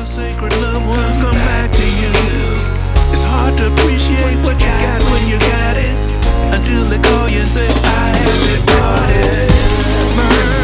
your sacred loved ones come back to you. It's hard to appreciate what you got when you got it, until they call you and say, I have it, bought it.